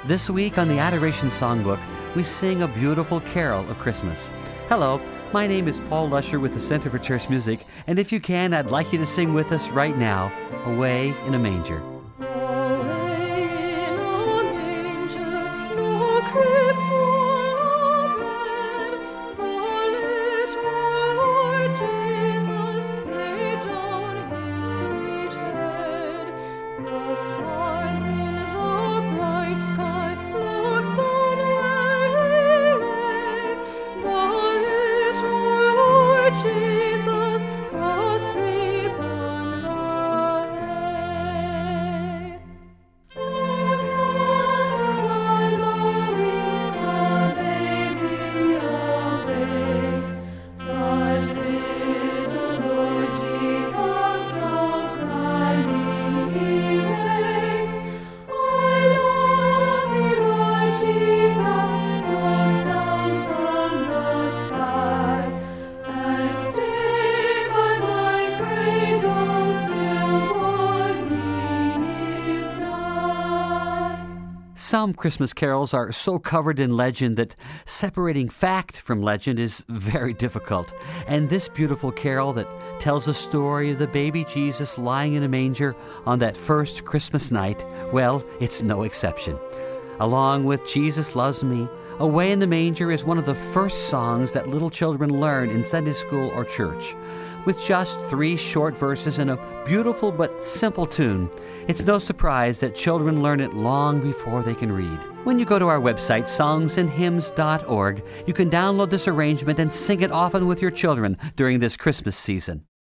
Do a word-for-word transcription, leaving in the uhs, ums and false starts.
This week on the Adoration Songbook, we sing a beautiful carol of Christmas. Hello, my name is Paul Lusher with the Center for Church Music, and if you can, I'd like you to sing with us right now, Away in a Manger. Away in a manger, no crib for a bed, the little Lord Jesus laid down his sweet head. The stars in the bright sky looked down where he lay. The little Lord Jesus asleep on the hay. Look at my lowing, the baby awaits. But little Lord Jesus no crying he makes. I love thee, Lord Jesus, look down from the sky, and stay by my cradle till morning is nigh. Some Christmas carols are so covered in legend that separating fact from legend is very difficult. And this beautiful carol that tells the story of the baby Jesus lying in a manger on that first Christmas night, well, it's no exception. Along with Jesus Loves Me, Away in the Manger is one of the first songs that little children learn in Sunday school or church. With just three short verses and a beautiful but simple tune, it's no surprise that children learn it long before they can read. When you go to our website, songs and hymns dot org, you can download this arrangement and sing it often with your children during this Christmas season.